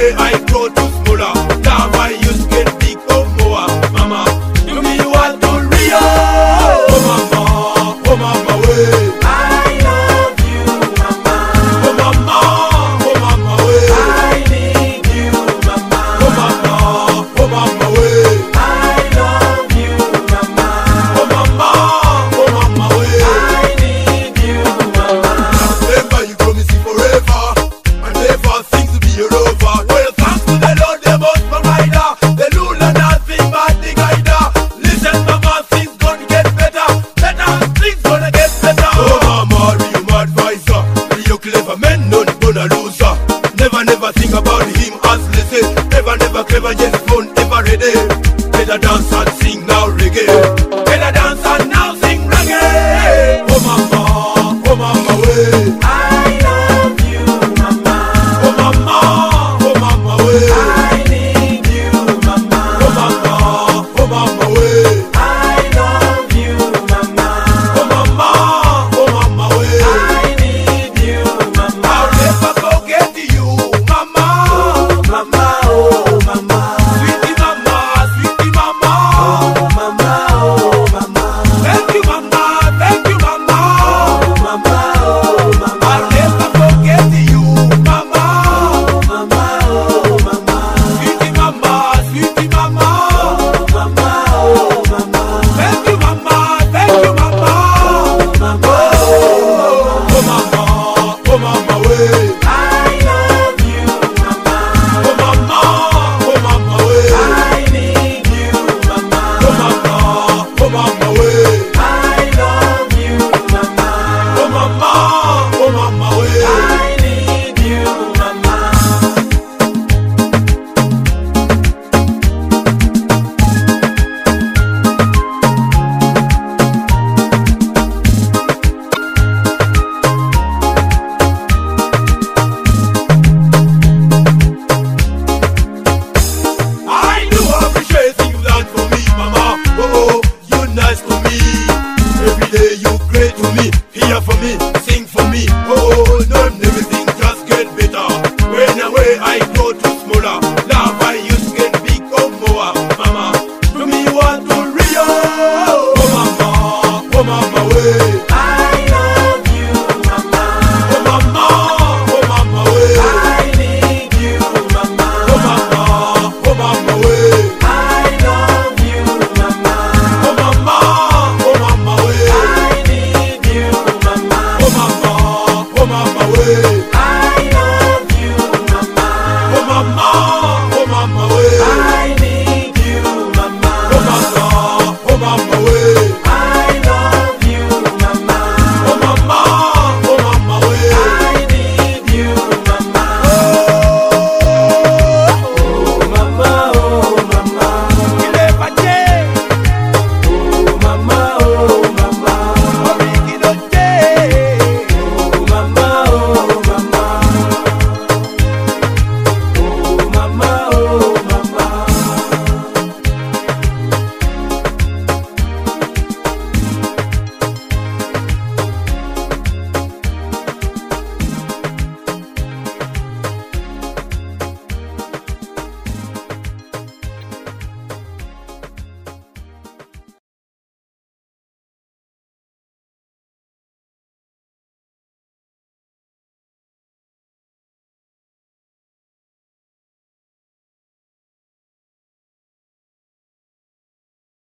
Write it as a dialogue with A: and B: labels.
A: way I grow to smaller. Now I used get big or more. Mama, do me what to Rio. Oh mama, way.
B: I love you, mama.
A: Oh mama, way.
B: I need you, mama.
A: Oh mama, way.
B: I love you, mama.
A: Oh mama, way.
B: I need you, mama.
A: Never you promise me forever, and never things will be over. Well, thanks to the Lord, the most provider, the rule and nothing but the guider. Listen, mama, things gonna get better, things gonna get better. Oh mama, real advisor, real clever man, none gonna loser. Never think about him as lazy. Never clever, just fun, ever ready. Better dance and sing now reggae. Better dance and now sing reggae. Oh mama, way.
B: I love you, mama.
A: Oh mama, way.
B: I need you, mama.
A: Oh mama, way.
B: I love you, mama.
A: Oh mama, way.
B: I need you, mama.
A: I'll never forget you, mama.
B: Mama, oh mama.
A: Sweetie mama,
B: Oh mama, oh mama.
A: thank you mama.
B: Oh mama, oh mama.
A: I'll never forget you, mama.
B: Mama, oh mama.
A: Sweetie mama.
B: Oh mama, oh mama.
A: Thank you mama.
B: Mama,
A: Oh mama, way.
B: I love you, mama.
A: Oh mama, way.
B: I need you, mama.
A: Oh mama, way.
B: I love you, mama.
A: Oh mama, way.
B: I need you, mama.
A: I do appreciate things you done for me, mama. Oh, you nice to me. Every day you great to me. Here for me, sing for me. Oh, not everything just get better. When I grow to smaller.